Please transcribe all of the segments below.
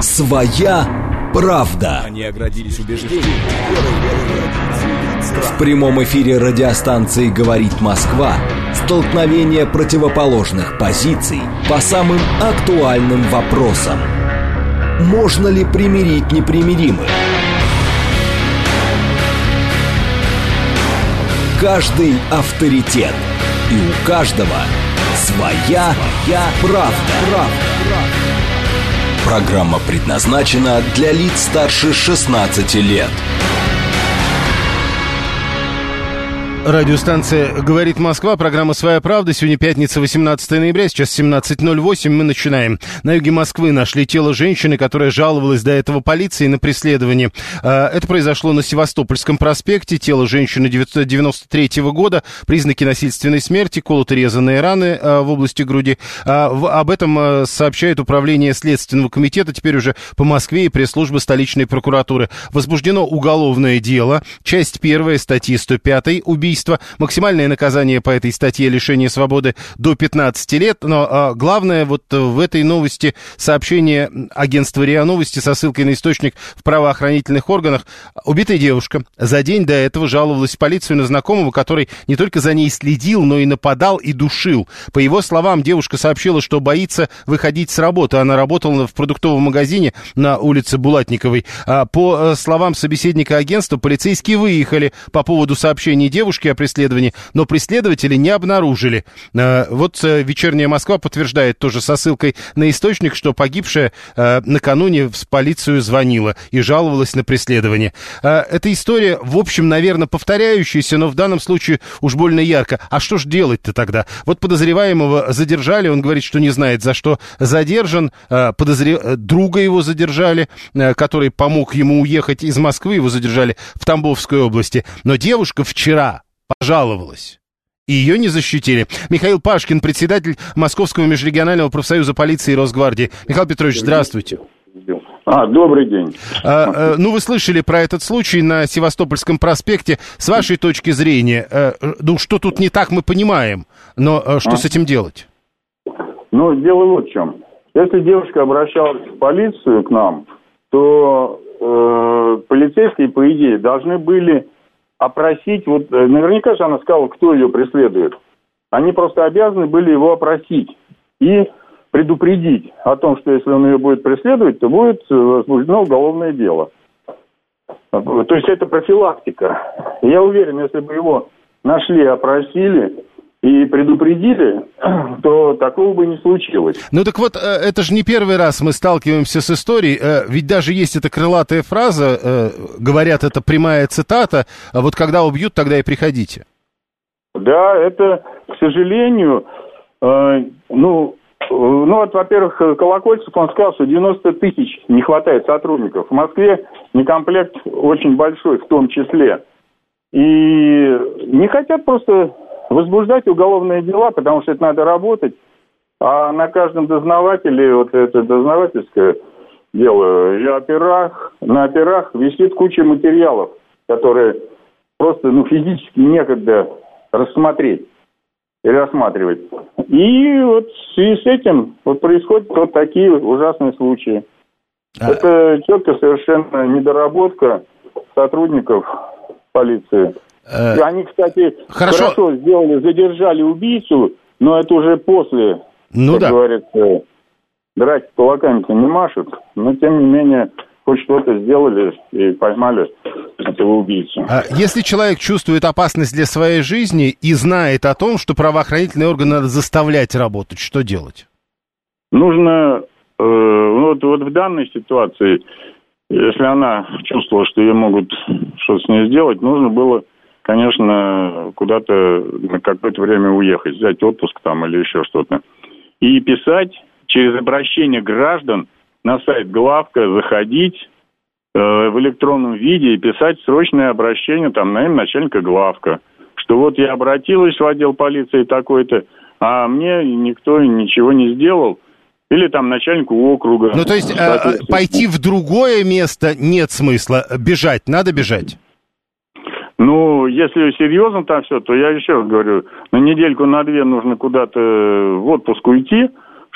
Своя правда. Они оградились убеждением. В прямом эфире радиостанции «Говорит Москва» столкновение противоположных позиций по самым актуальным вопросам. Можно ли примирить непримиримых? Каждый авторитет. И у каждого своя правда. Программа предназначена для лиц старше 16 лет. Радиостанция «Говорит Москва», программа «Своя правда». Сегодня пятница, 18 ноября, сейчас 17:08, мы начинаем. На юге Москвы нашли тело женщины, которая жаловалась до этого полиции на преследование. Это произошло на Севастопольском проспекте. Тело женщины 1993 года, признаки насильственной смерти, колото-резанные раны в области груди. Об этом сообщает Управление Следственного комитета, теперь уже по Москве, и пресс-служба столичной прокуратуры. Возбуждено уголовное дело. Часть 1 статьи 105 «Убийство». Максимальное наказание по этой статье — лишение свободы до 15 лет. Но главное вот в этой новости сообщение агентства РИА Новости со ссылкой на источник в правоохранительных органах. Убитая девушка за день до этого жаловалась в полицию на знакомого, который не только за ней следил, но и нападал и душил. По его словам, девушка сообщила, что боится выходить с работы. Она работала в продуктовом магазине на улице Булатниковой. По словам собеседника агентства, полицейские выехали по поводу сообщений девушки о преследовании, но преследователей не обнаружили. Вот «Вечерняя Москва» подтверждает тоже со ссылкой на источник, что погибшая накануне в полицию звонила и жаловалась на преследование. Эта история, в общем, наверное, повторяющаяся, но в данном случае уж больно ярко. А что ж делать-то тогда? Вот подозреваемого задержали, он говорит, что не знает, за что задержан. Друга его задержали, который помог ему уехать из Москвы, его задержали в Тамбовской области. Но девушка вчера пожаловалась, и ее не защитили. Михаил Пашкин, председатель Московского межрегионального профсоюза полиции и Росгвардии. Михаил Петрович, здравствуйте. Добрый день. Ну, вы слышали про этот случай на Севастопольском проспекте. С вашей точки зрения, что тут не так, мы понимаем, но что с этим делать? Ну, дело вот в чем. Если девушка обращалась в полицию к нам, то полицейские, по идее, должны были опросить, вот наверняка же она сказала, кто ее преследует. Они просто обязаны были его опросить и предупредить о том, что если он ее будет преследовать, то будет возбуждено уголовное дело. То есть это профилактика. Я уверен, если бы его нашли, опросили и предупредили, то такого бы не случилось. Ну так вот, это же не первый раз мы сталкиваемся с историей, ведь даже есть эта крылатая фраза, говорят, это прямая цитата, вот когда убьют, тогда и приходите. Да, это, к сожалению, вот, во-первых, Колокольцев, он сказал, что 90 тысяч не хватает сотрудников. В Москве некомплект очень большой в том числе. И не хотят просто возбуждать уголовные дела, потому что это надо работать. А на каждом дознавателе, вот это дознавательское дело, и на операх висит куча материалов, которые просто физически некогда рассмотреть и рассматривать. И вот в связи с этим вот происходят вот такие ужасные случаи. Это четко совершенно недоработка сотрудников полиции. И они, кстати, хорошо сделали, задержали убийцу, но это уже после, говорится, драть кулаками-то не машут, но тем не менее хоть что-то сделали и поймали этого убийцу. Если человек чувствует опасность для своей жизни и знает о том, что правоохранительные органы надо заставлять работать, что делать? Нужно, вот в данной ситуации, если она чувствовала, что ей могут что-то с ней сделать, нужно было, конечно, куда-то на какое-то время уехать, взять отпуск там или еще что-то. И писать через обращение граждан на сайт главка, заходить в электронном виде и писать срочное обращение там на имя начальника главка, что вот я обратилась в отдел полиции такой-то, а мне никто ничего не сделал. Или там начальнику округа. Ну, то есть пойти в другое место нет смысла, бежать, надо бежать? Ну, если серьезно там все, то я еще раз говорю, на недельку, на две нужно куда-то в отпуск уйти,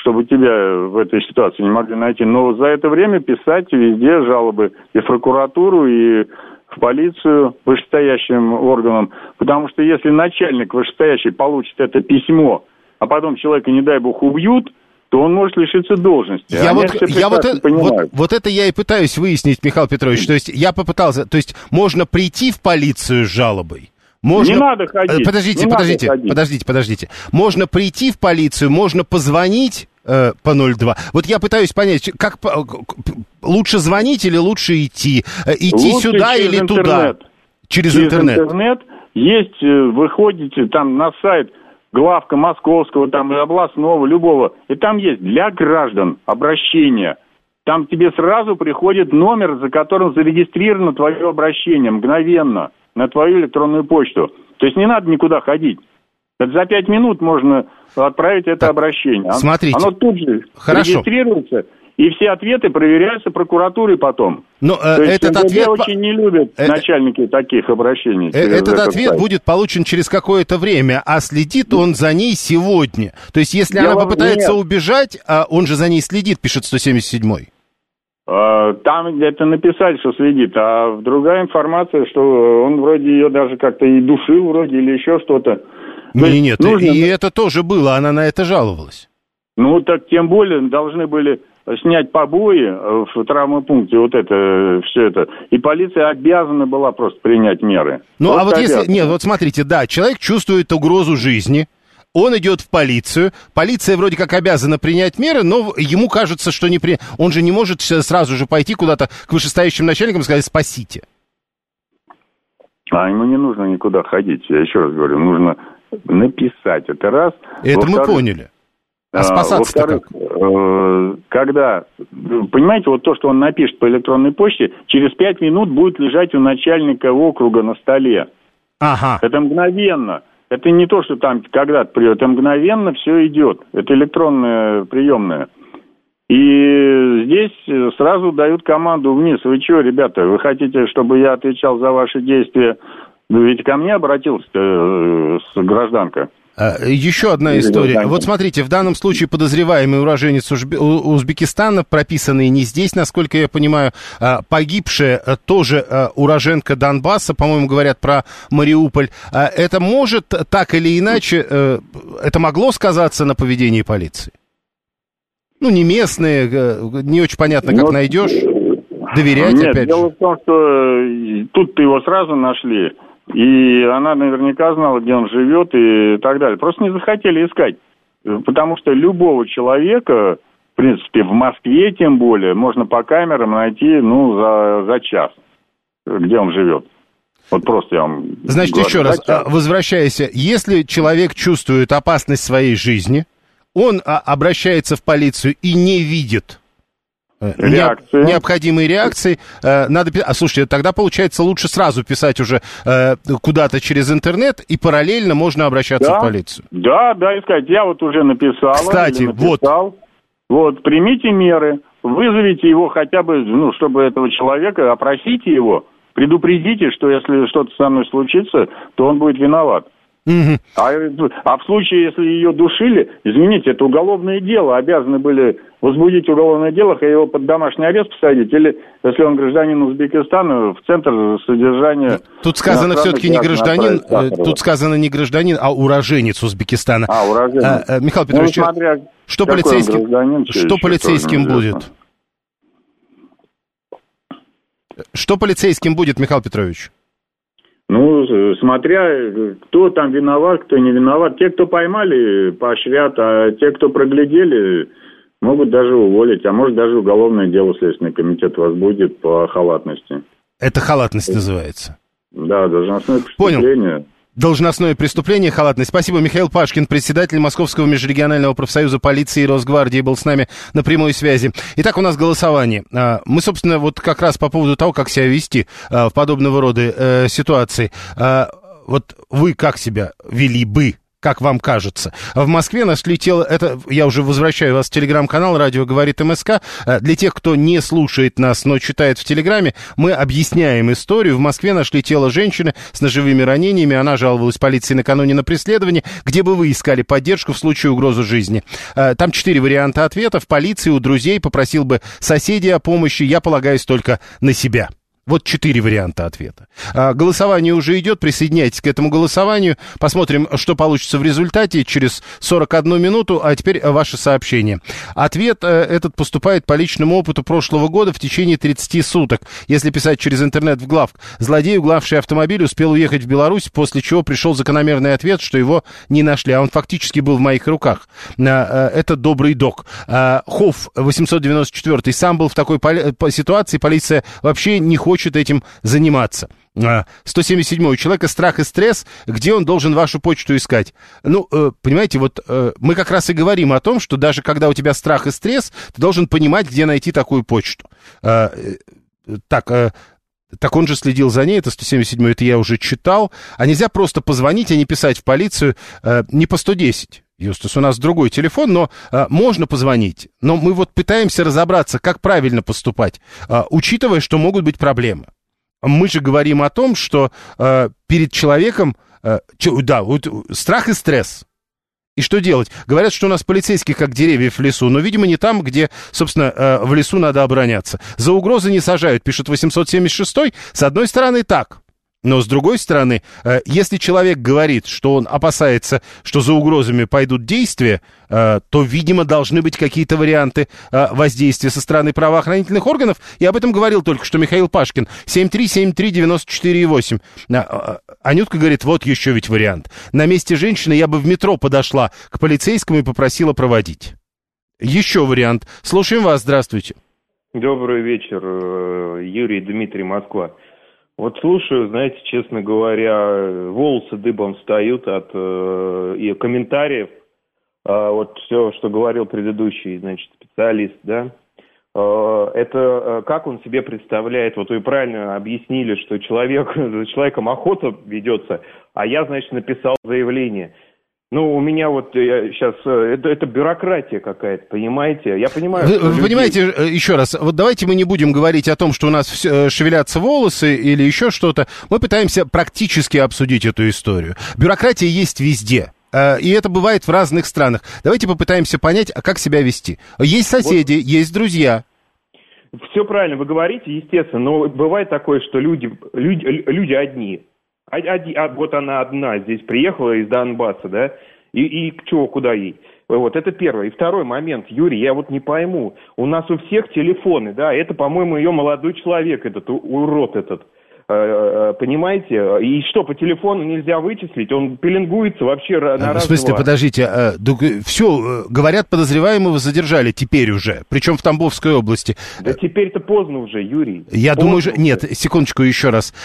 чтобы тебя в этой ситуации не могли найти. Но за это время писать везде жалобы и в прокуратуру, и в полицию вышестоящим органам. Потому что если начальник вышестоящий получит это письмо, а потом человека, не дай бог, убьют, то он может лишиться должности. Вот это я и пытаюсь выяснить, Михаил Петрович. То есть я попытался... То есть можно прийти в полицию с жалобой? Можно... Не надо ходить. Подождите. Можно прийти в полицию, можно позвонить по 02. Вот я пытаюсь понять, как лучше звонить или лучше идти? Идти лучше сюда или интернет. Туда? Через интернет. Есть, выходите там на сайт главка московского, там областного, любого. И там есть для граждан обращение. Там тебе сразу приходит номер, за которым зарегистрировано твое обращение мгновенно на твою электронную почту. То есть не надо никуда ходить. Это за 5 минут можно отправить это обращение. Смотрите. Оно тут же регистрируется, и все ответы проверяются прокуратурой потом. Но этот ответ очень не любят начальники таких обращений. Этот ответ будет получен через какое-то время, а следит он за ней сегодня. То есть если она попытается убежать, он же за ней следит, пишет 177-й. Там это написали, что следит, а другая информация, что он вроде ее даже как-то и душил вроде или еще что-то. Нет, и это тоже было, она на это жаловалась. Ну, так тем более должны были снять побои в травмопункте, вот это, все это. И полиция обязана была просто принять меры. Ну, а вот если... Нет, вот смотрите, да, человек чувствует угрозу жизни, он идет в полицию, полиция вроде как обязана принять меры, но ему кажется, что не при... Он же не может сразу же пойти куда-то к вышестоящим начальникам и сказать «спасите». А ему не нужно никуда ходить, я еще раз говорю, нужно написать, это раз. Это мы поняли. А спасаться-то как? Когда, понимаете, вот то, что он напишет по электронной почте, через 5 минут будет лежать у начальника округа на столе. Ага. Это мгновенно. Это не то, что там когда-то придет, это мгновенно все идет. Это электронная приемная. И здесь сразу дают команду вниз. Вы что, ребята, вы хотите, чтобы я отвечал за ваши действия? Ведь ко мне обратилась гражданка. Еще одна история. Вот смотрите, в данном случае подозреваемый уроженец Узбекистана, прописанный не здесь, насколько я понимаю, погибшая тоже уроженка Донбасса, по-моему, говорят про Мариуполь. Это может так или иначе, это могло сказаться на поведении полиции? Ну, не местные, не очень понятно, как найдешь. Доверять, нет, опять же. Дело в том, что тут-то его сразу нашли. И она наверняка знала, где он живет и так далее. Просто не захотели искать. Потому что любого человека, в принципе, в Москве тем более, можно по камерам найти, за час, где он живет. Вот просто я вам Значит, говорю, еще раз, возвращаясь, если человек чувствует опасность своей жизни, он обращается в полицию и не видит необходимые реакции. Слушайте, тогда получается лучше сразу писать уже куда-то через интернет, и параллельно можно обращаться в полицию. Да, искать. Я вот уже написал. Кстати, вот, примите меры, вызовите его хотя бы, чтобы этого человека, опросите его, предупредите, что если что-то со мной случится, то он будет виноват. Угу. А в случае, если ее душили, извините, это уголовное дело, обязаны были возбудить уголовное дело, и его под домашний арест посадить, или, если он гражданин Узбекистана, в центр содержания... Тут сказано все-таки не гражданин, тут сказано не гражданин, а уроженец Узбекистана. Уроженец. Михаил Петрович, что полицейским будет? Что полицейским будет, Михаил Петрович? Смотря кто там виноват, кто не виноват. Те, кто поймали, поощрят, а те, кто проглядели, могут даже уволить, а может даже уголовное дело Следственный комитет возбудит по халатности. Это халатность называется? Да, должностное преступление. Понял. Должностное преступление, халатность. Спасибо. Михаил Пашкин, председатель Московского межрегионального профсоюза полиции и Росгвардии, был с нами на прямой связи. Итак, у нас голосование. Мы, собственно, вот как раз по поводу того, как себя вести в подобного рода ситуации. Вот вы как себя вели бы, как вам кажется. В Москве нашли тело, это я уже возвращаю вас в телеграм-канал «Радио говорит МСК». Для тех, кто не слушает нас, но читает в телеграме, мы объясняем историю. В Москве нашли тело женщины с ножевыми ранениями. Она жаловалась полиции накануне на преследование. Где бы вы искали поддержку в случае угрозы жизни? Там 4 варианта ответов. Полиции, у друзей, попросил бы соседей о помощи. Я полагаюсь только на себя. Вот 4 варианта ответа. Голосование уже идет, присоединяйтесь к этому голосованию. Посмотрим, что получится в результате через 41 минуту. А теперь ваше сообщение. Ответ этот поступает по личному опыту прошлого года в течение 30 суток. Если писать через интернет в главк. Злодей, угнавший автомобиль, успел уехать в Беларусь, после чего пришел закономерный ответ, что его не нашли. А он фактически был в моих руках. Это добрый док. Хофф 894 сам был в такой ситуации. Полиция вообще не хочет этим заниматься. 177-й. У человека страх и стресс. Где он должен вашу почту искать? Ну, понимаете, вот мы как раз и говорим о том, что даже когда у тебя страх и стресс, ты должен понимать, где найти такую почту. Так он же следил за ней, это 177-й, это я уже читал. А нельзя просто позвонить, а не писать в полицию не по 110. Юстас, у нас другой телефон, но можно позвонить. Но мы вот пытаемся разобраться, как правильно поступать, учитывая, что могут быть проблемы. Мы же говорим о том, что перед человеком, вот, страх и стресс. И что делать? Говорят, что у нас полицейских как деревьев в лесу, но, видимо, не там, где, собственно, в лесу надо обороняться. За угрозы не сажают, пишет 876-й. С одной стороны, так. Но, с другой стороны, если человек говорит, что он опасается, что за угрозами пойдут действия, то, видимо, должны быть какие-то варианты воздействия со стороны правоохранительных органов. И об этом говорил только что Михаил Пашкин. 7373948. Анютка говорит, вот еще ведь вариант. На месте женщины я бы в метро подошла к полицейскому и попросила проводить. Еще вариант. Слушаем вас, здравствуйте. Добрый вечер, Юрий, Дмитрий, Москва. Вот слушаю, знаете, честно говоря, волосы дыбом встают от и комментариев. Вот все, что говорил предыдущий, значит, специалист, да. Это как он себе представляет, вот вы правильно объяснили, что за человеком охота ведется, а я, значит, написал заявление. Ну, у меня вот сейчас, это бюрократия какая-то, понимаете? Я понимаю, Вы понимаете, еще раз, вот давайте мы не будем говорить о том, что у нас шевелятся волосы или еще что-то. Мы пытаемся практически обсудить эту историю. Бюрократия есть везде. И это бывает в разных странах. Давайте попытаемся понять, а как себя вести. Есть соседи, есть друзья. Все правильно вы говорите, естественно, но бывает такое, что люди одни. Вот она одна здесь приехала из Донбасса, да, и чего, куда ей? Вот, это первое. И второй момент, Юрий, я вот не пойму, у нас у всех телефоны, да, это, по-моему, ее молодой человек, этот урод этот, понимаете? И что, по телефону нельзя вычислить? Он пеленгуется вообще на раз-два. В смысле, подождите, все, говорят, подозреваемого задержали теперь уже, причем в Тамбовской области. Да теперь-то поздно уже, Юрий. Я думаю, нет, секундочку еще раз.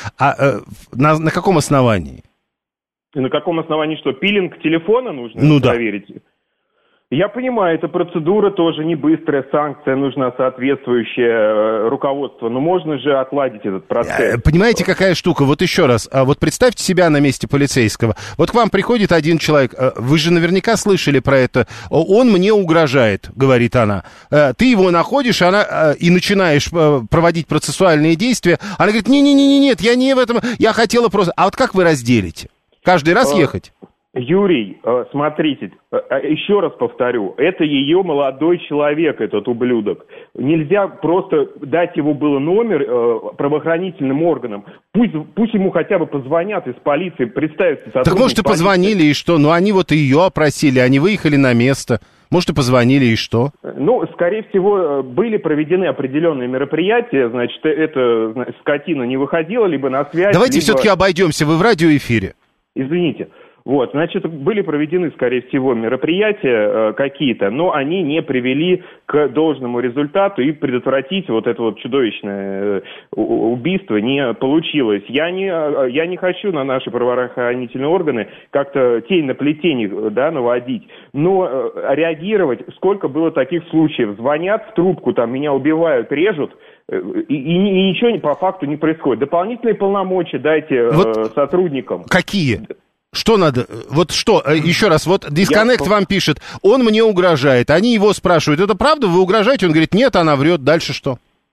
На каком основании? И на каком основании что, пилинг телефона нужно проверить? Да. Я понимаю, эта процедура тоже не быстрая, санкция, нужно соответствующее руководство, но можно же отладить этот процесс. Понимаете, какая штука? Вот еще раз, вот представьте себя на месте полицейского. Вот к вам приходит один человек, вы же наверняка слышали про это. Он мне угрожает, говорит она. Ты его находишь, и начинаешь проводить процессуальные действия. Она говорит, нет, я не в этом, я хотела просто... А вот как вы разделите? Каждый раз ехать? Юрий, смотрите, еще раз повторю, это ее молодой человек, этот ублюдок. Нельзя просто дать его было номер правоохранительным органам. Пусть ему хотя бы позвонят из полиции, представятся. Так может и позвонили, и что? Ну они вот ее опросили, они выехали на место. Может и позвонили, и что? Ну, скорее всего, были проведены определенные мероприятия, значит, эта скотина не выходила либо на связь. Давайте все-таки обойдемся, вы в радиоэфире. Извините. Вот, значит, были проведены, скорее всего, мероприятия какие-то, но они не привели к должному результату, и предотвратить вот это вот чудовищное убийство не получилось. Я не хочу на наши правоохранительные органы как-то тень на плетень, да, наводить, но реагировать, сколько было таких случаев, звонят в трубку, там, меня убивают, режут, и ничего по факту не происходит. Дополнительные полномочия дайте сотрудникам. Какие? Что надо? Вот что? Еще раз, вот Disconnect вам пишет, он мне угрожает. Они его спрашивают, это правда, вы угрожаете? Он говорит, нет, она врет. Дальше что?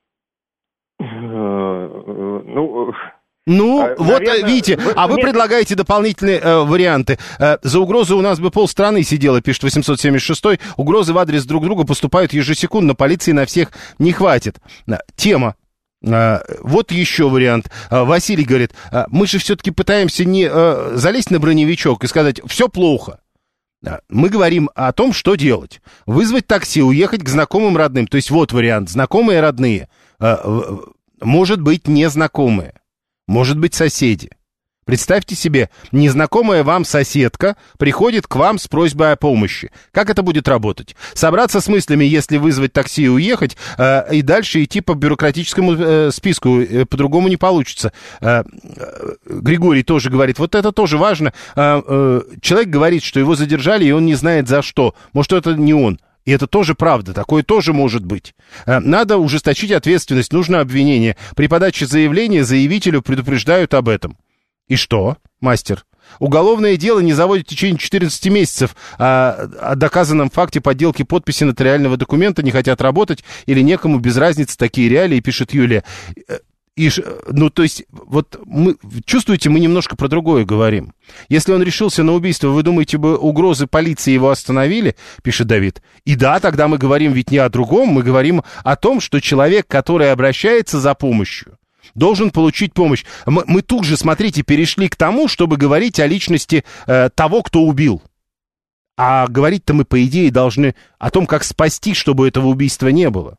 Наверное, видите, вы предлагаете дополнительные варианты. За угрозы у нас бы полстраны сидело, пишет 876-й. Угрозы в адрес друг друга поступают ежесекундно, полиции на всех не хватит. Тема. Вот еще вариант. Василий говорит, мы же все-таки пытаемся не залезть на броневичок и сказать, все плохо. Мы говорим о том, что делать. Вызвать такси, уехать к знакомым, родным. То есть вот вариант. Знакомые, родные. Может быть, незнакомые. Может быть, соседи. Представьте себе, незнакомая вам соседка приходит к вам с просьбой о помощи. Как это будет работать? Собраться с мыслями, если вызвать такси и уехать, и дальше идти по бюрократическому списку, по-другому не получится. Григорий тоже говорит, вот это тоже важно. Человек говорит, что его задержали, и он не знает за что. Может, это не он. И это тоже правда, такое тоже может быть. Надо ужесточить ответственность, нужно обвинение. При подаче заявления заявителю предупреждают об этом. И что, мастер? Уголовное дело не заводит в течение 14 месяцев, о доказанном факте подделки подписи нотариального документа не хотят работать или некому без разницы, такие реалии, пишет Юлия. То есть, вот чувствуете, мы немножко про другое говорим. Если он решился на убийство, вы думаете, бы угрозы полиции его остановили, пишет Давид? И да, тогда мы говорим ведь не о другом, мы говорим о том, что человек, который обращается за помощью, должен получить помощь. Мы тут же, смотрите, перешли к тому, чтобы говорить о личности того, кто убил. А говорить-то мы, по идее, должны о том, как спасти, чтобы этого убийства не было.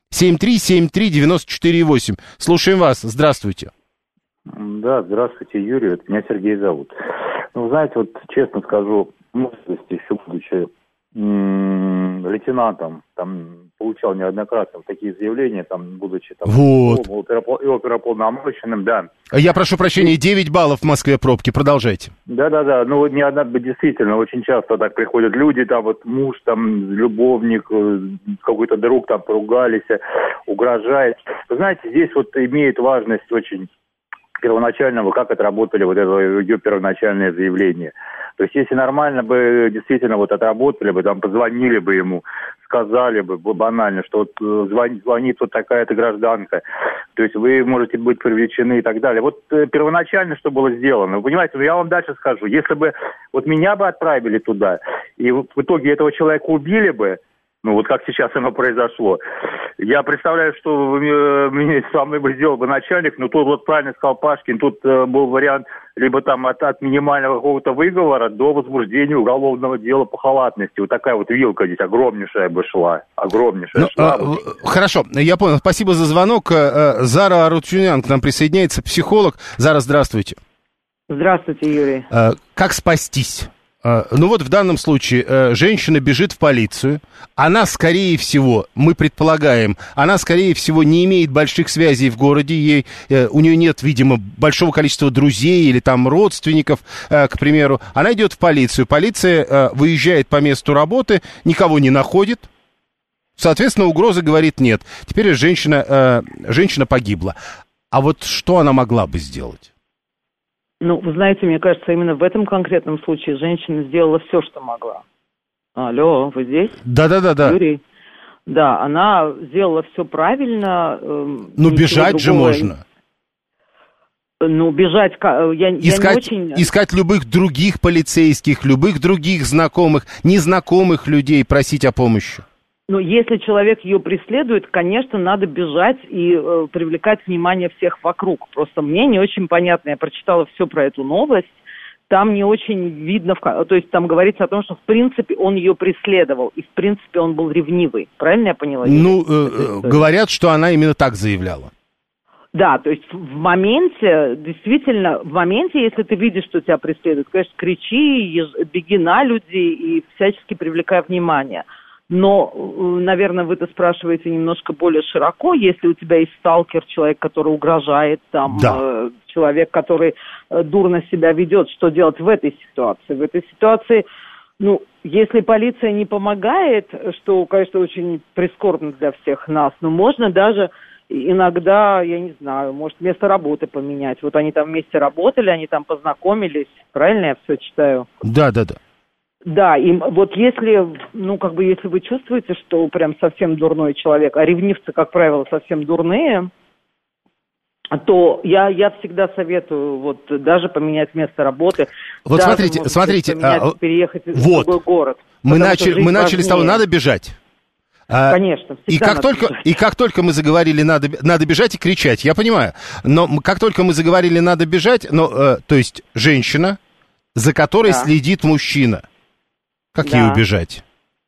7373948. Слушаем вас. Здравствуйте. Да, здравствуйте, Юрий. Это меня Сергей зовут. Знаете, вот честно скажу, в молодости, еще будучи лейтенантом, там получал неоднократно такие заявления, там, будучи там, вот. Оперуполномоченным, да. Я прошу прощения, 9 баллов в Москве пробки, продолжайте. Да, действительно, очень часто так приходят люди, там вот муж, там, любовник, какой-то друг, там, поругались, угрожает. Вы знаете, здесь вот имеет важность очень первоначального, как отработали вот это ее первоначальное заявление. То есть, если нормально бы действительно вот отработали бы, там позвонили бы ему, сказали бы банально, что вот звонит вот такая-то гражданка, то есть вы можете быть привлечены и так далее. Вот первоначально что было сделано, вы понимаете, я вам дальше скажу, если бы вот меня бы отправили туда, и в итоге этого человека убили бы, вот как сейчас оно произошло. Я представляю, что со мной бы сделал бы начальник, но тут вот правильно сказал Пашкин, тут был вариант либо там от минимального какого-то выговора до возбуждения уголовного дела по халатности. Вот такая вот вилка здесь огромнейшая бы шла. Хорошо, я понял. Спасибо за звонок. Зара Арутюнян к нам присоединяется, психолог. Зара, здравствуйте. Здравствуйте, Юрий. Как спастись? В данном случае женщина бежит в полицию, она, скорее всего, мы предполагаем, она, скорее всего, не имеет больших связей в городе, у нее нет, видимо, большого количества друзей или там родственников, к примеру. Она идет в полицию, полиция выезжает по месту работы, никого не находит, соответственно, угрозы говорит нет. Теперь женщина погибла. А вот что она могла бы сделать? Вы знаете, мне кажется, именно в этом конкретном случае женщина сделала все, что могла. Алло, вы здесь? Да. Юрий? Да, она сделала все правильно. Бежать же можно. Бежать, я не очень... Искать любых других полицейских, любых других знакомых, незнакомых людей, просить о помощи. Если человек ее преследует, конечно, надо бежать и привлекать внимание всех вокруг. Просто мне не очень понятно, я прочитала все про эту новость, там не очень видно, то есть там говорится о том, что в принципе он ее преследовал, и в принципе он был ревнивый. Правильно я поняла? Говорят, что она именно так заявляла. Да, то есть в моменте, если ты видишь, что тебя преследуют, конечно, кричи, беги на людей и всячески привлекай внимание. Но, наверное, вы это спрашиваете немножко более широко. Если у тебя есть сталкер, человек, который угрожает, человек, который дурно себя ведет, что делать в этой ситуации? В этой ситуации, если полиция не помогает, что, конечно, очень прискорбно для всех нас, но можно даже иногда, я не знаю, может, место работы поменять. Вот они там вместе работали, они там познакомились. Правильно я все читаю? Да. Да, и вот если, если вы чувствуете, что прям совсем дурной человек, а ревнивцы, как правило, совсем дурные, то я всегда советую вот даже поменять место работы. Вот даже, смотрите, переехать в другой город. Мы начали с того, надо бежать. Конечно, и как только мы заговорили надо бежать и кричать, я понимаю, но как только мы заговорили надо бежать, то есть женщина, за которой следит мужчина, как ей убежать?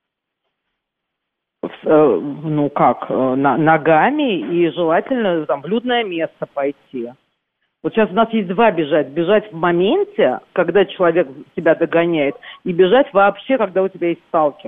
Ногами и желательно в людное место пойти. Вот сейчас у нас есть два бежать. Бежать в моменте, когда человек тебя догоняет, и бежать вообще, когда у тебя есть сталкер.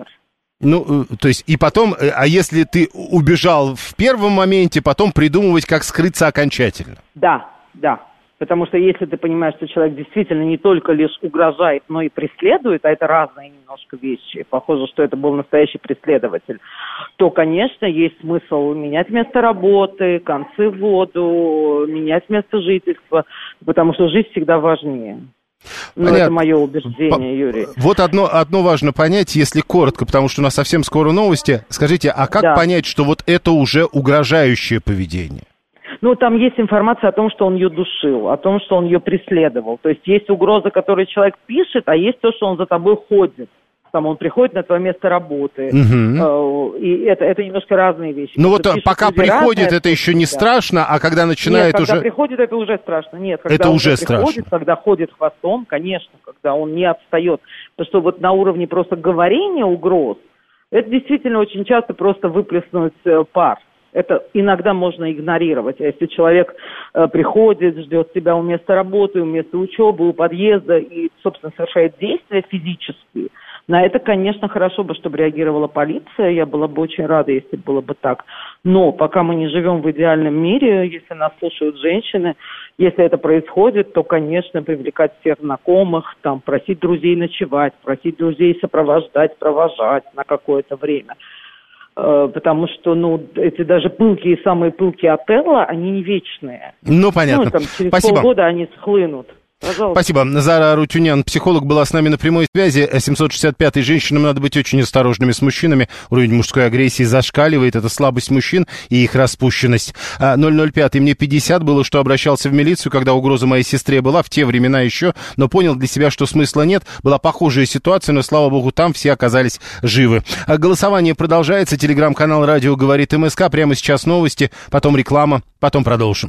То есть, и потом, а если ты убежал в первом моменте, потом придумывать, как скрыться окончательно. Да. Потому что если ты понимаешь, что человек действительно не только лишь угрожает, но и преследует, а это разные немножко вещи, похоже, что это был настоящий преследователь, то, конечно, есть смысл менять место работы, концы в воду, менять место жительства, потому что жизнь всегда важнее. Это мое убеждение, Юрий. Вот одно важно понять, если коротко, потому что у нас совсем скоро новости. Скажите, а как понять, что вот это уже угрожающее поведение? Там есть информация о том, что он ее душил, о том, что он ее преследовал. То есть есть угроза, которую человек пишет, а есть то, что он за тобой ходит. Там он приходит на твое место работы. Угу. И это немножко разные вещи. Пока приходит, это еще не страшно, а когда начинает Нет, когда приходит, это уже страшно. Нет, когда это он уже приходит, страшно. Когда ходит хвостом, конечно, когда он не отстает. Потому что вот на уровне просто говорения угроз, это действительно очень часто просто выплеснуть пар. Это иногда можно игнорировать. А если человек приходит, ждет тебя у места работы, у места учебы, у подъезда и, собственно, совершает действия физические, на это, конечно, хорошо бы, чтобы реагировала полиция. Я была бы очень рада, если было бы так. Но пока мы не живем в идеальном мире, если нас слушают женщины, если это происходит, то, конечно, привлекать всех знакомых, просить друзей ночевать, просить друзей сопровождать, провожать на какое-то время. Потому что, эти даже пылкие, самые пылкие Отелло, они не вечные. Понятно. Через Спасибо. полгода они схлынут. Пожалуйста. Спасибо. Зара Рутюнян, психолог, была с нами на прямой связи. 765-й. Женщинам надо быть очень осторожными с мужчинами. Уровень мужской агрессии зашкаливает. Это слабость мужчин и их распущенность. 005-й. Мне 50 было, что обращался в милицию, когда угроза моей сестре была, в те времена еще, но понял для себя, что смысла нет. Была похожая ситуация, но, слава богу, там все оказались живы. Голосование продолжается. Телеграм-канал «Радио говорит МСК». Прямо сейчас новости, потом реклама, потом продолжим.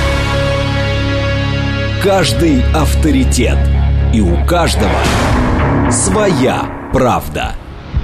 Каждый авторитет. И у каждого своя правда.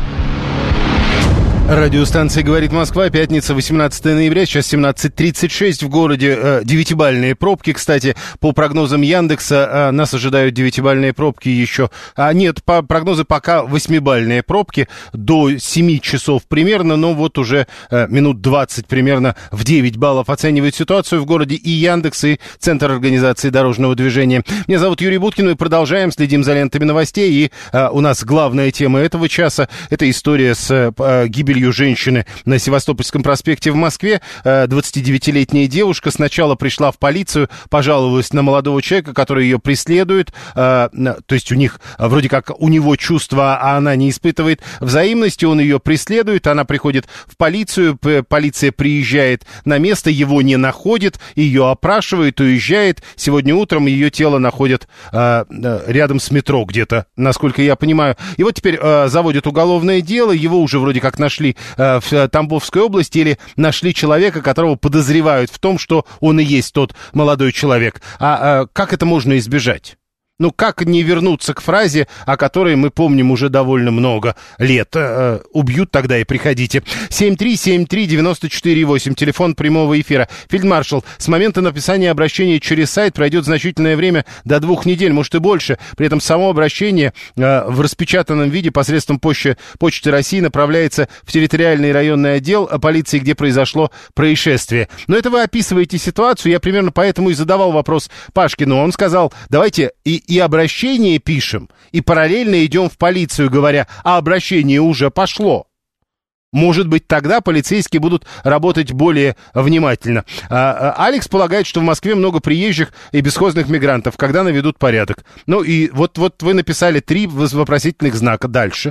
Радиостанция «Говорит Москва», пятница, 18 ноября, сейчас 17:36 в городе. 9-бальные пробки, кстати, по прогнозам Яндекса, нас ожидают 9-бальные пробки еще. Нет, по прогнозы пока 8-бальные пробки до 7 часов примерно, но вот уже минут 20 примерно в 9 баллов оценивает ситуацию в городе и Яндекс, и Центр организации дорожного движения. Меня зовут Юрий Буткин, мы продолжаем, следим за лентами новостей, и у нас главная тема этого часа — это история с гибелью женщины на Севастопольском проспекте в Москве. 29-летняя девушка сначала пришла в полицию, пожаловалась на молодого человека, который ее преследует. То есть у них вроде как у него чувства, а она не испытывает взаимности. Он ее преследует, она приходит в полицию, полиция приезжает на место, его не находит, ее опрашивают, уезжает. Сегодня утром ее тело находят рядом с метро где-то, насколько я понимаю. И вот теперь заводят уголовное дело, его уже вроде как нашли в Тамбовской области, или нашли человека, которого подозревают в том, что он и есть тот молодой человек. Как это можно избежать? Как не вернуться к фразе, о которой мы помним уже довольно много лет? Убьют тогда и приходите. 7373948, телефон прямого эфира. Фельдмаршал, с момента написания обращения через сайт пройдет значительное время, до 2 недель, может и больше. При этом само обращение в распечатанном виде посредством Почты России направляется в территориальный районный отдел полиции, где произошло происшествие. Но это вы описываете ситуацию, я примерно поэтому и задавал вопрос Пашкину. Он сказал, давайте и обращение пишем, и параллельно идем в полицию, говоря, а обращение уже пошло. Может быть, тогда полицейские будут работать более внимательно. Алекс полагает, что в Москве много приезжих и бесхозных мигрантов, когда наведут порядок. Ну и вот вы написали 3 вопросительных знака. Дальше.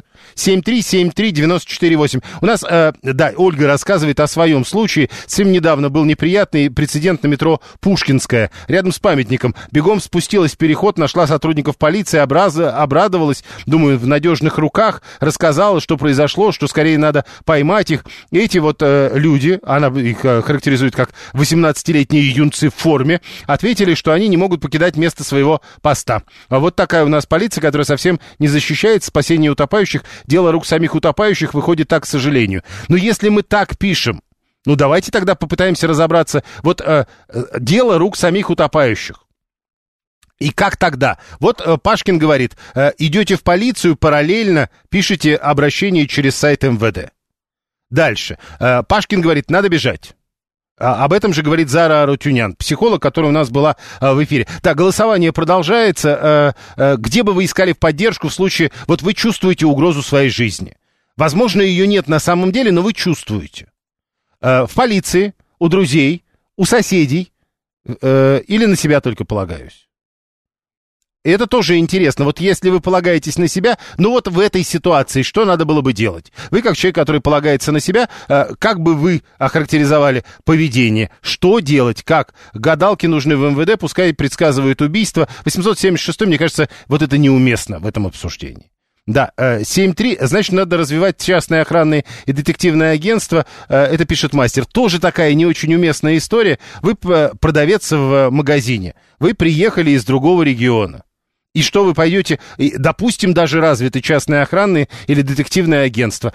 7373948. У нас, да, Ольга рассказывает о своем случае. Совсем недавно был неприятный прецедент на метро Пушкинская, рядом с памятником. Бегом спустилась в переход, нашла сотрудников полиции, обрадовалась, думаю, в надежных руках, рассказала, что произошло, что скорее надо поймать их. Эти вот люди, она их характеризует как 18-летние юнцы в форме, ответили, что они не могут покидать место своего поста. Вот такая у нас полиция, которая совсем не защищает спасение утопающих. Дело рук самих утопающих выходит так, к сожалению. Но если мы так пишем, ну давайте тогда попытаемся разобраться. Вот дело рук самих утопающих. И как тогда? Вот Пашкин говорит, идете в полицию, параллельно пишите обращение через сайт МВД. Дальше. Пашкин говорит, надо бежать. Об этом же говорит Зара Арутюнян, психолог, которая у нас была в эфире. Так, голосование продолжается. Где бы вы искали поддержку в случае... Вот вы чувствуете угрозу своей жизни. Возможно, ее нет на самом деле, но вы чувствуете. В полиции, у друзей, у соседей или на себя только полагаюсь? Это тоже интересно. Вот если вы полагаетесь на себя, ну вот в этой ситуации что надо было бы делать? Вы, как человек, который полагается на себя, как бы вы охарактеризовали поведение? Что делать? Как? Гадалки нужны в МВД, пускай предсказывают убийство. 876, мне кажется, вот это неуместно в этом обсуждении. Да, 7.3, значит, надо развивать частные охранные и детективные агентства, это пишет мастер. Тоже такая не очень уместная история. Вы продавец в магазине, вы приехали из другого региона. И что вы пойдете, допустим, даже развиты частные охранные или детективные агентства.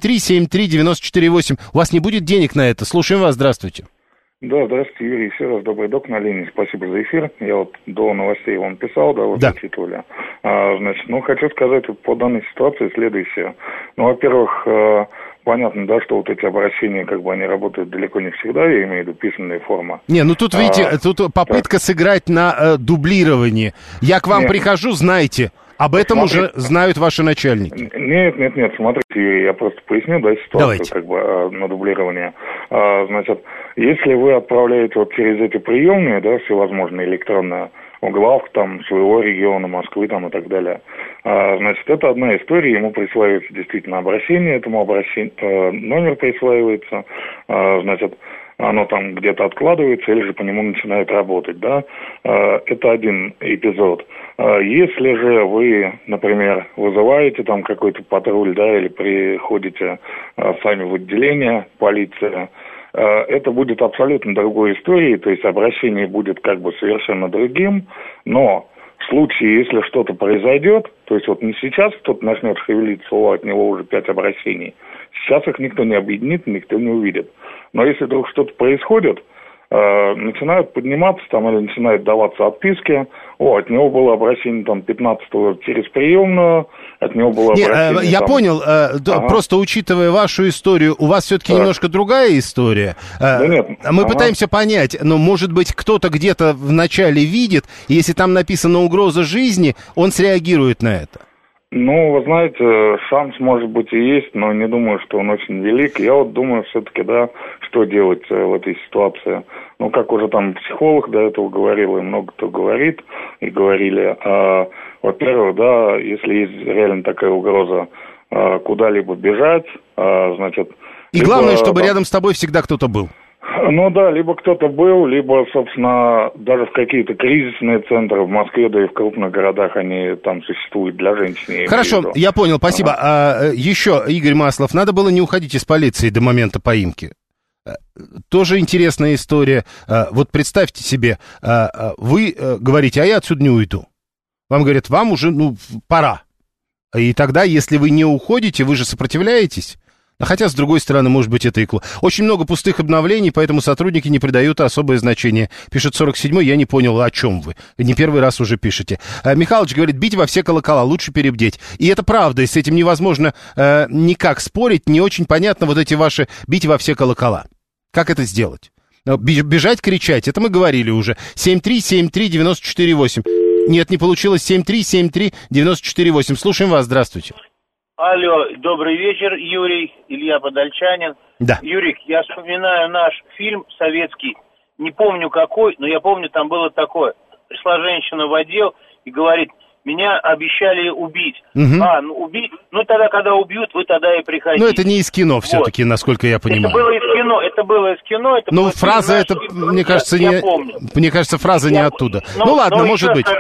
7373948. У вас не будет денег на это. Слушаем вас, здравствуйте. Да, здравствуйте, Юрий, еще раз добрый док на линии. Спасибо за эфир. Я вот до новостей вам писал, да, вы зачитывали. Значит, хочу сказать по данной ситуации следующее. Ну, во-первых, понятно, да, что вот эти обращения, как бы, они работают далеко не всегда, я имею в виду письменная форма. Не, ну тут, видите, тут попытка сыграть на дублирование. Я к вам прихожу, знаете, об этом уже знают ваши начальники. Нет, смотрите, Юрий, я просто поясню, да, ситуацию. Давайте. Как бы на дублирование. Значит, если вы отправляете вот через эти приемные, да, всевозможные электронные, в главк там своего региона, Москвы там и так далее. Значит, это одна история, ему присваивается действительно обращение, этому номер присваивается, значит, оно там где-то откладывается или же по нему начинает работать, да. Это один эпизод. Если же вы, например, вызываете там какой-то патруль, да, или приходите сами в отделение полиции, это будет абсолютно другой историей, то есть обращение будет как бы совершенно другим, но в случае, если что-то произойдет, то есть вот не сейчас кто-то начнет шевелить слово, от него уже 5 обращений, сейчас их никто не объединит, никто не увидит. Но если вдруг что-то происходит, начинают подниматься там или начинают даваться отписки. От него было обращение там 15-го через приемную, от него было обращение... Я понял, просто учитывая вашу историю, у вас все-таки немножко другая история. Да нет. Мы пытаемся понять, но может быть кто-то где-то вначале видит, если там написано угроза жизни, он среагирует на это. Ну, вы знаете, шанс, может быть, и есть, но не думаю, что он очень велик. Я вот думаю, все-таки, да, что делать в этой ситуации. Ну, как уже там психолог до этого говорил, и много кто говорит, и говорили. Во-первых, да, если есть реально такая угроза куда-либо бежать, значит... И главное, чтобы рядом с тобой всегда кто-то был. Ну да, либо кто-то был, либо, собственно, даже в какие-то кризисные центры в Москве, да и в крупных городах они там существуют для женщин. Хорошо, я понял, спасибо. Еще, Игорь Маслов, надо было не уходить из полиции до момента поимки. Тоже интересная история. Вот представьте себе, вы говорите, а я отсюда не уйду. Вам говорят, вам уже, пора. И тогда, если вы не уходите, вы же сопротивляетесь. Хотя, с другой стороны, может быть, это и очень много пустых обновлений, поэтому сотрудники не придают особое значение. Пишет 47-й, я не понял, о чем вы. Не первый раз уже пишете. Михалыч говорит, бить во все колокола, лучше перебдеть. И это правда, и с этим невозможно никак спорить. Не очень понятно вот эти ваши бить во все колокола. Как это сделать? Бежать, кричать, это мы говорили уже. 7373948. Нет, не получилось. 7373948. Слушаем вас, здравствуйте. Алло, добрый вечер, Юрий, Илья Подольчанин. Да. Юрик, я вспоминаю наш фильм советский, не помню какой, но я помню, там было такое. Пришла женщина в отдел и говорит, меня обещали убить. Угу. Убить? Ну, тогда, когда убьют, вы тогда и приходите. Ну, это не из кино все-таки, вот. Насколько я понимаю. Это было из кино. Ну, фраза эта, мне кажется, мне кажется, фраза не оттуда. Ну, ладно, может быть.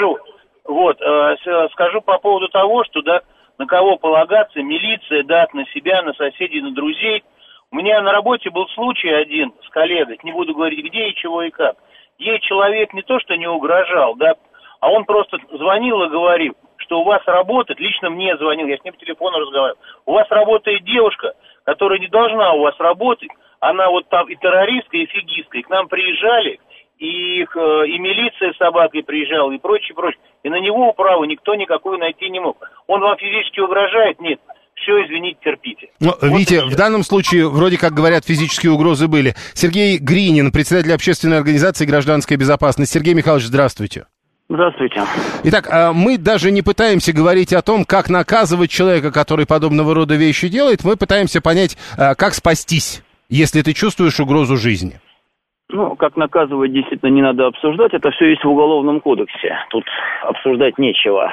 Скажу по поводу того, что, да, на кого полагаться, милиция, да, на себя, на соседей, на друзей. У меня на работе был случай один с коллегой, не буду говорить где и чего и как. Ей человек не то что не угрожал, да, а он просто звонил и говорил, что у вас работает, лично мне звонил, я с ним по телефону разговаривал, у вас работает девушка, которая не должна у вас работать, она вот там и террористка, и фигистка, и к нам приезжали, и милиция с собакой приезжала, и прочее. И на него управу никто никакую найти не мог. Он вам физически угрожает? Нет. Все, извините, терпите. Ну, вот Витя, в данном случае, вроде как говорят, физические угрозы были. Сергей Гринин, председатель общественной организации «Гражданская безопасность». Сергей Михайлович, здравствуйте. Здравствуйте. Итак, мы даже не пытаемся говорить о том, как наказывать человека, который подобного рода вещи делает. Мы пытаемся понять, как спастись, если ты чувствуешь угрозу жизни. Ну, как наказывать действительно не надо обсуждать. Это все есть в Уголовном кодексе. Тут обсуждать нечего.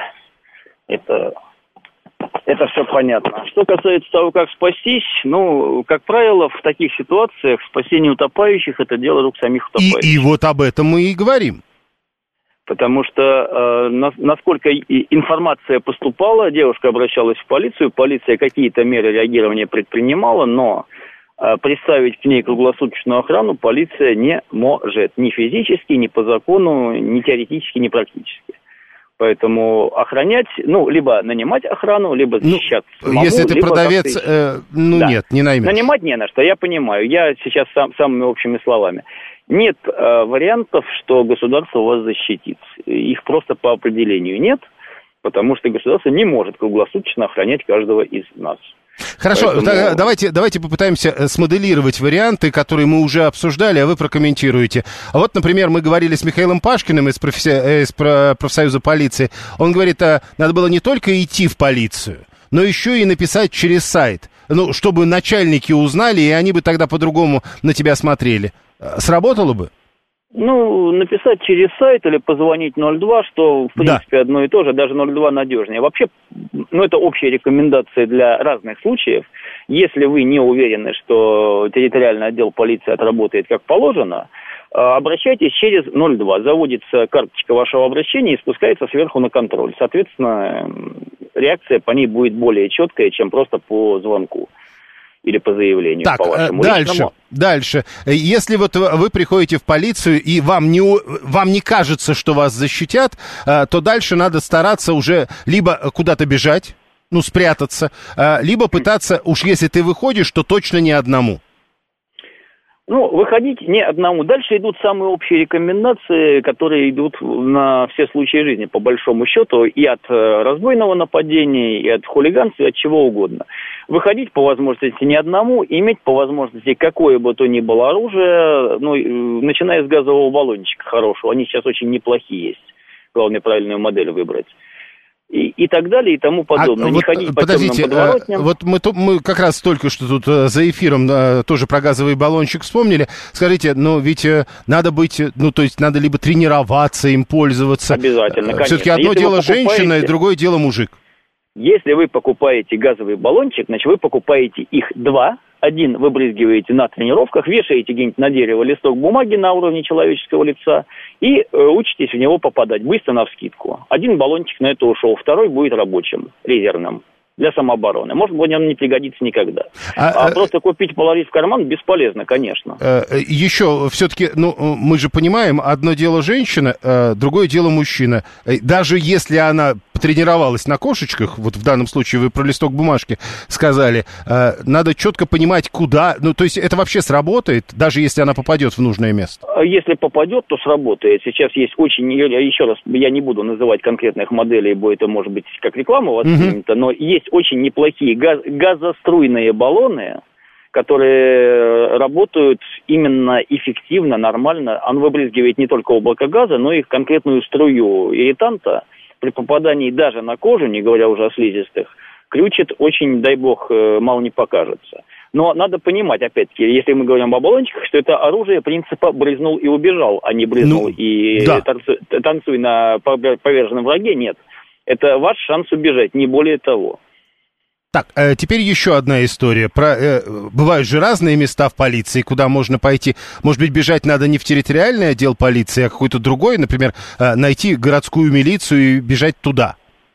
Это все понятно. Что касается того, как спастись, ну, как правило, в таких ситуациях спасение утопающих – это дело рук самих утопающих. И вот об этом мы и говорим. Потому что, насколько информация поступала, девушка обращалась в полицию, полиция какие-то меры реагирования предпринимала, но приставить к ней круглосуточную охрану полиция не может. Ни физически, ни по закону, ни теоретически, ни практически. Поэтому охранять, ну, либо нанимать охрану, либо защищаться самому, если ты либо продавец, да. Нет, не наймешь. Нанимать не на что, я понимаю. Я сейчас самыми общими словами. Нет вариантов, что государство вас защитит. Их просто по определению нет, потому что государство не может круглосуточно охранять каждого из нас. Хорошо, поэтому... давайте попытаемся смоделировать варианты, которые мы уже обсуждали, а вы прокомментируете. А вот, например, мы говорили с Михаилом Пашкиным из профсоюза полиции. Он говорит, надо было не только идти в полицию, но еще и написать через сайт, ну, чтобы начальники узнали, и они бы тогда по-другому на тебя смотрели. Сработало бы? Ну, написать через сайт или позвонить 02, что, в принципе, одно и то же, даже 02 надежнее. Вообще, ну, это общие рекомендации для разных случаев. Если вы не уверены, что территориальный отдел полиции отработает как положено, обращайтесь через 02. Заводится карточка вашего обращения и спускается сверху на контроль. Соответственно, реакция по ней будет более четкая, чем просто по звонку. Или по заявлению, так, по вашему дальше. Если вот вы приходите в полицию, и вам не кажется, что вас защитят, то дальше надо стараться уже либо куда-то бежать, ну, спрятаться, либо пытаться, уж если ты выходишь, то точно не одному. Ну, выходить не одному. Дальше идут самые общие рекомендации, которые идут на все случаи жизни, по большому счету, и от разбойного нападения, и от хулиганства, и от чего угодно. Выходить по возможности не одному, иметь по возможности какое бы то ни было оружие, ну, начиная с газового баллончика хорошего, они сейчас очень неплохие есть, главное правильную модель выбрать. И так далее, и тому подобное. Не ходить по темным подворотням. Вот мы как раз только что тут за эфиром тоже про газовый баллончик вспомнили. Скажите, ну ведь надо быть, ну то есть надо либо тренироваться им пользоваться. Обязательно, конечно. Все-таки одно дело женщина, и другое дело мужик. Если вы покупаете газовый баллончик, значит вы покупаете их два. Один выбрызгиваете на тренировках, вешаете где-нибудь на дерево листок бумаги на уровне человеческого лица и учитесь в него попадать быстро навскидку. Один баллончик на это ушел, второй будет рабочим, резервным, для самообороны. Может быть, он не пригодится никогда. Просто купить поларис в карман бесполезно, конечно. Еще все-таки, ну, мы же понимаем, одно дело женщина, другое дело мужчина. Даже если она потренировалась на кошечках, вот в данном случае вы про листок бумажки сказали, надо четко понимать, куда, ну, то есть это вообще сработает, даже если она попадет в нужное место? Если попадет, то сработает. Сейчас есть очень, еще раз, я не буду называть конкретных моделей, ибо это может быть как реклама воспринято, но есть очень неплохие газоструйные баллоны, которые работают именно эффективно, нормально. Он выбрызгивает не только облако газа, но и конкретную струю ирританта. При попадании даже на кожу, не говоря уже о слизистых, крючит, очень, дай бог, мало не покажется. Но надо понимать, опять-таки, если мы говорим об баллончиках, что это оружие принципа «брызнул и убежал», а не «брызнул и танцуй на поверженном враге». Нет. Это ваш шанс убежать, не более того. Так, теперь еще одна история. Бывают же разные места в полиции, куда можно пойти. Может быть, бежать надо не в территориальный отдел полиции, а какой-то другой, например, найти городскую милицию и бежать туда.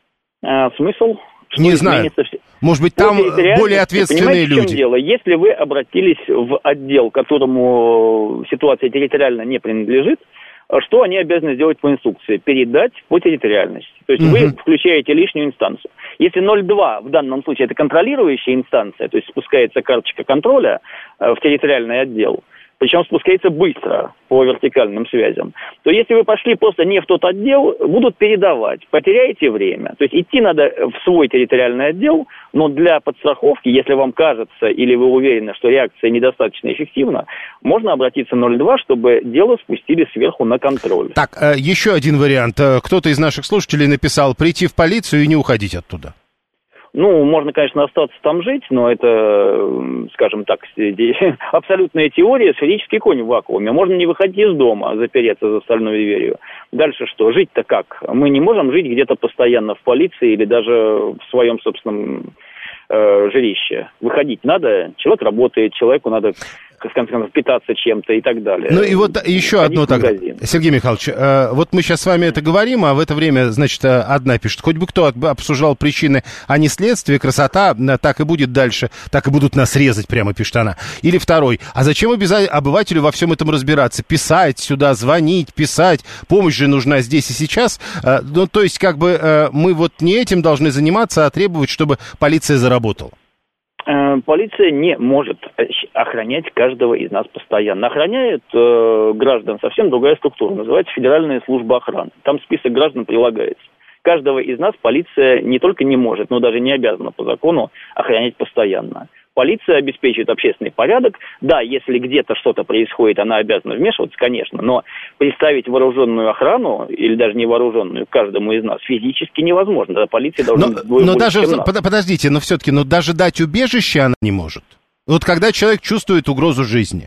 Смысл? Не знаю. Может быть, там более ответственные люди. В чем дело? Если вы обратились в отдел, которому ситуация территориально не принадлежит, что они обязаны сделать по инструкции? Передать по территориальности. То есть вы включаете лишнюю инстанцию. Если 02 в данном случае это контролирующая инстанция, то есть спускается карточка контроля в территориальный отдел, причем спускается быстро по вертикальным связям, то если вы пошли просто не в тот отдел, будут передавать, потеряете время. То есть идти надо в свой территориальный отдел, но для подстраховки, если вам кажется или вы уверены, что реакция недостаточно эффективна, можно обратиться в 02, чтобы дело спустили сверху на контроль. Так, еще один вариант. Кто-то из наших слушателей написал прийти в полицию и не уходить оттуда. Ну, можно, конечно, остаться там жить, но это, скажем так, абсолютная теория, сферический конь в вакууме. Можно не выходить из дома, запереться за стальной дверью. Дальше что? Жить-то как? Мы не можем жить где-то постоянно в полиции или даже в своем собственном жилище. Выходить надо, человек работает, человеку надо, в конце концов, питаться чем-то и так далее. Ну и вот еще одно тогда, Сергей Михайлович, вот мы сейчас с вами это говорим, а в это время, значит, одна пишет, хоть бы кто обсуждал причины, а не следствие, красота, так и будет дальше, так и будут нас резать, прямо пишет она. Или второй, а зачем обывателю во всем этом разбираться, писать сюда, звонить, писать, помощь же нужна здесь и сейчас, ну то есть как бы мы вот не этим должны заниматься, а требовать, чтобы полиция заработала. Полиция не может охранять каждого из нас постоянно. Охраняет граждан совсем другая структура, называется Федеральная служба охраны. Там список граждан прилагается. Каждого из нас полиция не только не может, но даже не обязана по закону охранять постоянно. Полиция обеспечивает общественный порядок. Да, если где-то что-то происходит, она обязана вмешиваться, конечно, но представить вооруженную охрану, или даже невооруженную, каждому из нас физически невозможно. Да, полиция должна быть но даже, подождите, но все-таки, даже дать убежище она не может. Вот когда человек чувствует угрозу жизни.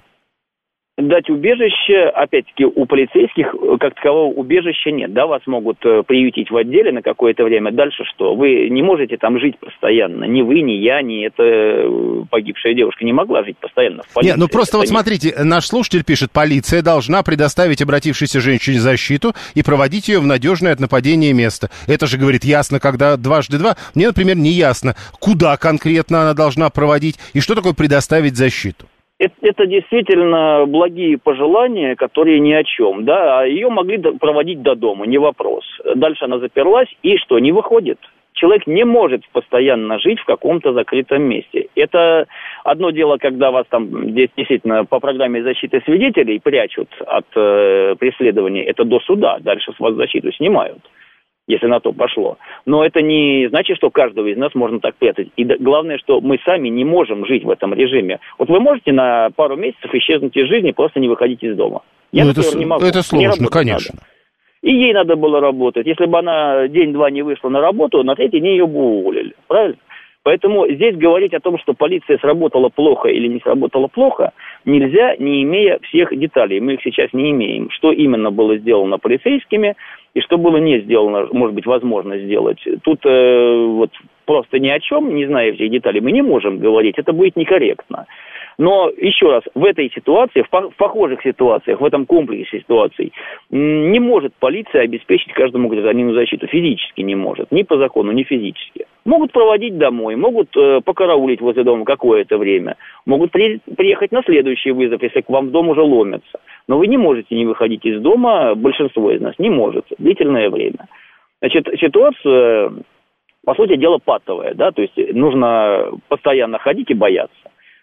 Дать убежище, опять-таки, у полицейских как такового убежища нет. Да, вас могут приютить в отделе на какое-то время. Дальше что? Вы не можете там жить постоянно. Ни вы, ни я, ни эта погибшая девушка не могла жить постоянно в полиции. Нет, ну просто вот смотрите, наш слушатель пишет, полиция должна предоставить обратившейся женщине защиту и проводить ее в надежное от нападения место. Это же, говорит, ясно, когда 2x2. Мне, например, не ясно, куда конкретно она должна проводить и что такое предоставить защиту. Это действительно благие пожелания, которые ни о чем, да, а ее могли проводить до дома, не вопрос. Дальше она заперлась, и что, не выходит? Человек не может постоянно жить в каком-то закрытом месте. Это одно дело, когда вас там действительно по программе защиты свидетелей прячут от преследования, это до суда, дальше с вас защиту снимают, если на то пошло. Но это не значит, что каждого из нас можно так прятать. И главное, что мы сами не можем жить в этом режиме. Вот вы можете на пару месяцев исчезнуть из жизни, просто не выходить из дома. Я, например, не могу. Это сложно, конечно. Надо. И ей надо было работать. Если бы она день-два не вышла на работу, на третий день ее бы уволили. Правильно? Поэтому здесь говорить о том, что полиция сработала плохо или не сработала плохо, нельзя, не имея всех деталей. Мы их сейчас не имеем. Что именно было сделано полицейскими и что было не сделано, может быть, возможно сделать. Тут вот просто ни о чем, не зная всех деталей, мы не можем говорить. Это будет некорректно. Но, еще раз, в этой ситуации, в похожих ситуациях, в этом комплексе ситуаций, не может полиция обеспечить каждому гражданину защиту. Физически не может. Ни по закону, ни физически. Могут проводить домой, могут покараулить возле дома какое-то время. Могут приехать на следующий вызов, если к вам в дом уже ломятся. Но вы не можете не выходить из дома, большинство из нас не может, длительное время. Значит, ситуация, по сути дела, патовая, да, то есть нужно постоянно ходить и бояться.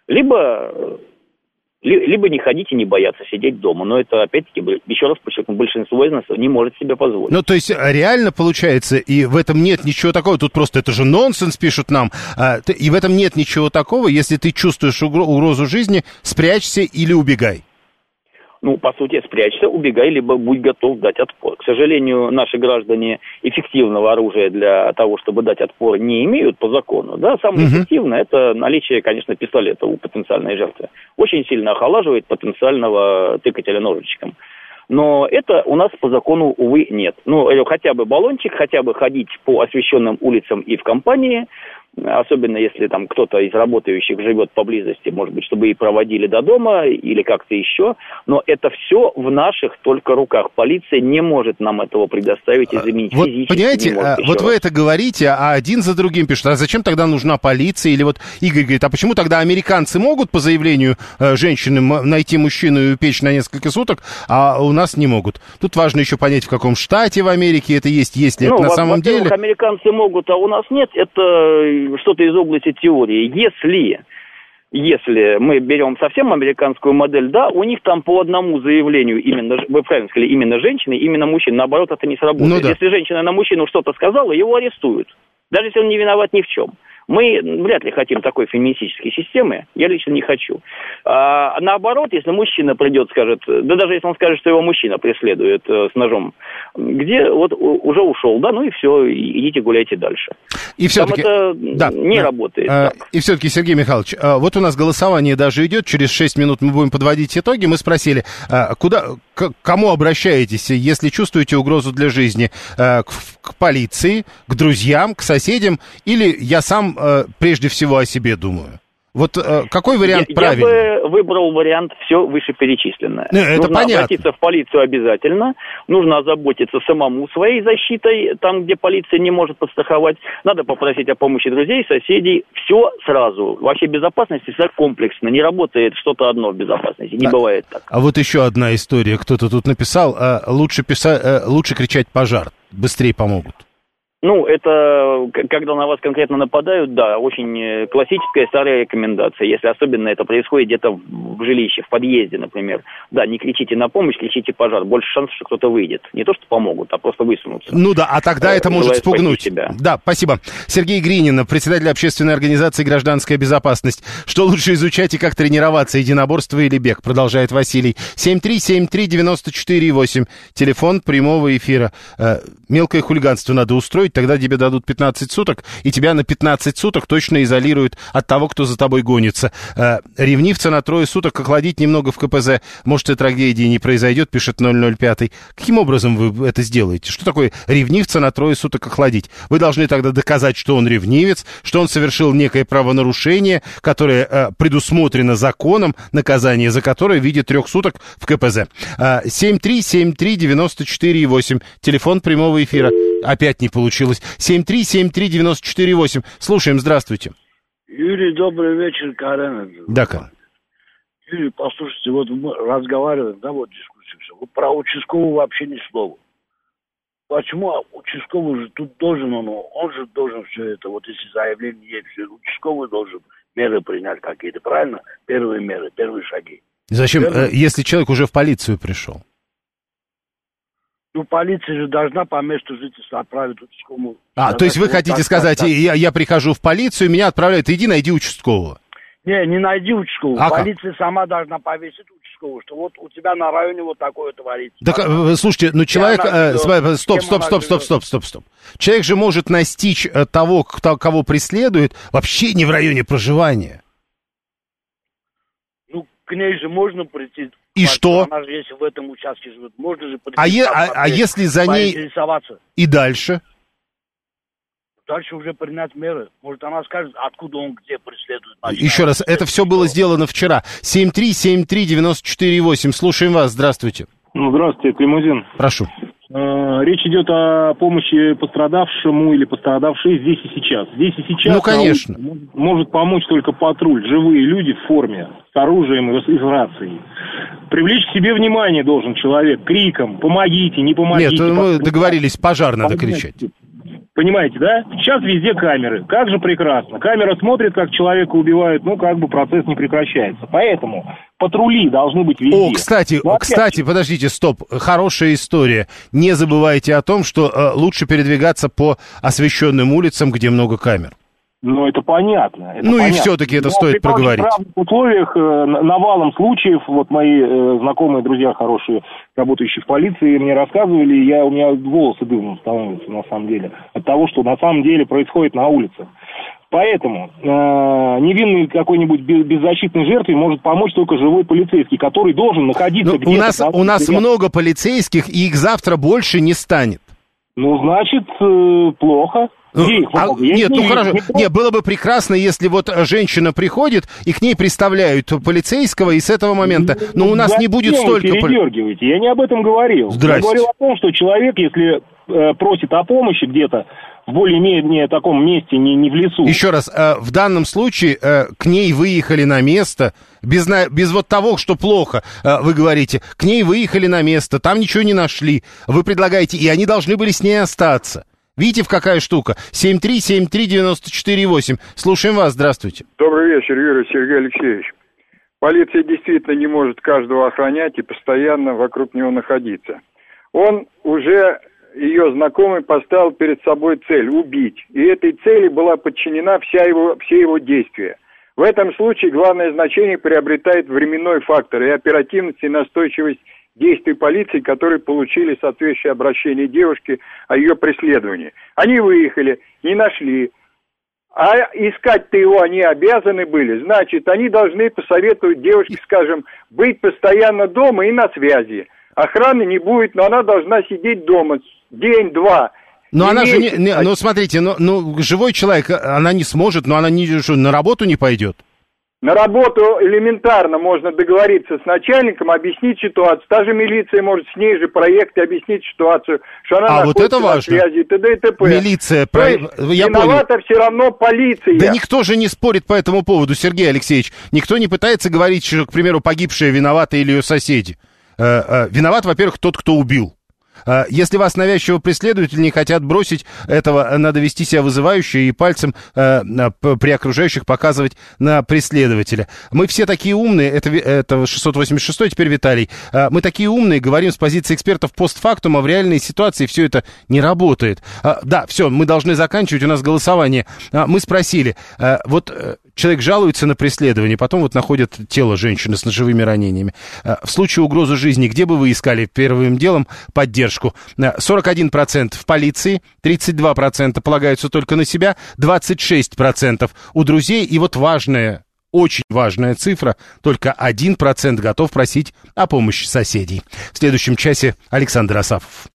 Либо не ходить и не бояться сидеть дома. Но это, опять-таки, еще раз подчеркну, большинство из нас не может себе позволить. Ну, то есть, реально получается, и в этом нет ничего такого, тут просто это же нонсенс, пишут нам, и в этом нет ничего такого, если ты чувствуешь угрозу жизни, спрячься или убегай. ну, по сути, спрячься, убегай, либо будь готов дать отпор. К сожалению, наши граждане эффективного оружия для того, чтобы дать отпор, не имеют по закону. Да? Самое эффективное – это наличие, конечно, пистолета у потенциальной жертвы. Очень сильно охолаживает потенциального тыкателя ножичком. Но это у нас по закону, увы, нет. Ну, хотя бы баллончик, хотя бы ходить по освещенным улицам и в компании, особенно если там кто-то из работающих живет поблизости, может быть, чтобы и проводили до дома или как-то еще. Но это все в наших только руках. Полиция не может нам этого предоставить и заменить вот, физически. Понимаете, вот вы это говорите, а один за другим пишут, а зачем тогда нужна полиция? Или вот Игорь говорит, а почему тогда американцы могут по заявлению женщины найти мужчину и упечь на несколько суток, а у нас не могут? Тут важно еще понять, в каком штате в Америке это есть ли это на самом деле. Американцы могут, а у нас нет. Это что-то из области теории. Если мы берем совсем американскую модель, да, у них там по одному заявлению именно, вы правильно сказали, именно женщины, именно мужчины. Наоборот, это не сработает. Ну, да. Если женщина на мужчину что-то сказала, его арестуют. Даже если он не виноват ни в чем. Мы вряд ли хотим такой феминистической системы, я лично не хочу. А наоборот, если мужчина придет, скажет, да даже если он скажет, что его мужчина преследует с ножом, где вот уже ушел, да, ну и все, идите гуляйте дальше. И все-таки это не работает. И все-таки, Сергей Михайлович, вот у нас голосование даже идет, через 6 минут мы будем подводить итоги. Мы спросили, к кому обращаетесь, если чувствуете угрозу для жизни? К полиции, к друзьям, к соседям, или я сам прежде всего о себе думаю? Вот какой вариант правильный? Я бы выбрал вариант все вышеперечисленное. Это нужно понятно. Обратиться в полицию обязательно, нужно озаботиться самому своей защитой, там, где полиция не может подстраховать, надо попросить о помощи друзей, соседей, все сразу. Вообще безопасность всегда комплексно, не работает что-то одно в безопасности, не бывает так. А вот еще одна история, кто-то тут написал, лучше кричать «пожар», быстрее помогут. Ну, это, когда на вас конкретно нападают, да, очень классическая старая рекомендация. Если особенно это происходит где-то в жилище, в подъезде, например. Да, не кричите на помощь, кричите пожар. Больше шансов, что кто-то выйдет. Не то, что помогут, а просто высунутся. Ну да, а тогда это может спугнуть. Да, спасибо. Сергей Гринин, председатель общественной организации «Гражданская безопасность». Что лучше изучать и как тренироваться, единоборство или бег? Продолжает Василий. 7373948. Телефон прямого эфира. Мелкое хулиганство надо устроить, тогда тебе дадут 15 суток, и тебя на 15 суток точно изолируют от того, кто за тобой гонится. Ревнивца на 3 суток охладить немного в КПЗ. Может, и трагедии не произойдет, пишет 005. Каким образом вы это сделаете? Что такое ревнивца на 3 суток охладить? Вы должны тогда доказать, что он ревнивец, что он совершил некое правонарушение, которое предусмотрено законом, наказание за которое в виде 3 суток в КПЗ. 7373948. Телефон прямого эфира. Опять не получилось. 7373948. Слушаем, здравствуйте. Юрий, добрый вечер, Карен. Да, Карен. Юрий, послушайте, вот мы разговариваем, да, вот дискуссия все. Вот про участкового вообще ни слова. Почему участковый же тут должен, он же должен все это, вот если заявление есть, все, участковый должен меры принять какие-то, правильно? Первые меры, первые шаги. Зачем, если человек уже в полицию пришел? Ну, полиция же должна по месту жительства отправить участковому. То есть вы хотите сказать, я прихожу в полицию, меня отправляют, иди найди участкового. Не найди участкового. Полиция сама должна повесить участкового, что вот у тебя на районе вот такое творится. Так, слушайте, ну человек... Стоп. Человек же может настичь того, кого преследует, вообще не в районе проживания. Ну, к ней же можно прийти... И что? Она же, если в этом участке живет, можно же... А если за ней... И дальше? Дальше уже принять меры. Может, она скажет, откуда он, где преследует. Еще раз, это все было сделано вчера. 7373948. Слушаем вас, здравствуйте. Ну, здравствуйте, это Лимузин. Прошу. Речь идет о помощи пострадавшему или пострадавшей здесь и сейчас. Здесь и сейчас, ну, конечно, может помочь только патруль, живые люди в форме, с оружием и с рацией. Привлечь к себе внимание должен человек криком «помогите, не помогите». Нет, мы договорились, пожар надо кричать. Понимаете, да? Сейчас везде камеры. Как же прекрасно. Камера смотрит, как человека убивают, процесс не прекращается. Поэтому патрули должны быть везде. Кстати, подождите, стоп. Хорошая история. Не забывайте о том, что лучше передвигаться по освещенным улицам, где много камер. Ну, это понятно. И все-таки это стоит проговорить. В условиях навалом случаев, вот мои знакомые, друзья хорошие, работающие в полиции, мне рассказывали, у меня волосы дыбом становятся, на самом деле, от того, что на самом деле происходит на улице. Поэтому невинной какой-нибудь беззащитной жертве может помочь только живой полицейский, который должен находиться где-то... У нас много полицейских, и их завтра больше не станет. Ну, значит, плохо. Хорошо. Нет, было бы прекрасно, если вот женщина приходит, и к ней представляют полицейского, и с этого момента... Но у нас не будет столько... Передергивайте, я не об этом говорил. Здрасте. Я говорил о том, что человек, если просит о помощи где-то, в более-менее таком месте, не в лесу. Еще раз, в данном случае к ней выехали на место, без вот того, что плохо, вы говорите, к ней выехали на место, там ничего не нашли, вы предлагаете, и они должны были с ней остаться. Видите, какая штука? 7373948. Слушаем вас, здравствуйте. Добрый вечер, Юрий Сергей Алексеевич. Полиция действительно не может каждого охранять и постоянно вокруг него находиться. Он уже, ее знакомый, поставил перед собой цель – убить. И этой цели была подчинена все его действия. В этом случае главное значение приобретает временной фактор и оперативность и настойчивость действий полиции, которые получили соответствующее обращение девушки о ее преследовании. Они выехали, не нашли. А искать-то его они обязаны были. Значит, они должны посоветовать девушке, скажем, быть постоянно дома и на связи. Охраны не будет, но она должна сидеть дома день-два. Но она же смотрите, живой человек, она не сможет, но она на работу не пойдет. На работу элементарно можно договориться с начальником, объяснить ситуацию. Та же милиция может с ней же проехать, объяснить ситуацию, что она находится на связи, и т.д. и т.п. Милиция, виновата все равно полиция. Да никто же не спорит по этому поводу, Сергей Алексеевич. Никто не пытается говорить, что, к примеру, погибшая виновата или ее соседи. Виноват, во-первых, тот, кто убил. Если вас навязчиво преследуют или не хотят бросить, этого надо вести себя вызывающе и пальцем при окружающих показывать на преследователя. Мы все такие умные, это 686-й теперь Виталий, мы такие умные, говорим с позиции экспертов постфактум, а в реальной ситуации все это не работает. Да, все, мы должны заканчивать, у нас голосование. Мы спросили, человек жалуется на преследование, потом находят тело женщины с ножевыми ранениями. В случае угрозы жизни, где бы вы искали первым делом поддержку? 41% в полиции, 32% полагаются только на себя, 26% у друзей. И важная, очень важная цифра, только 1% готов просить о помощи соседей. В следующем часе Александр Асафов.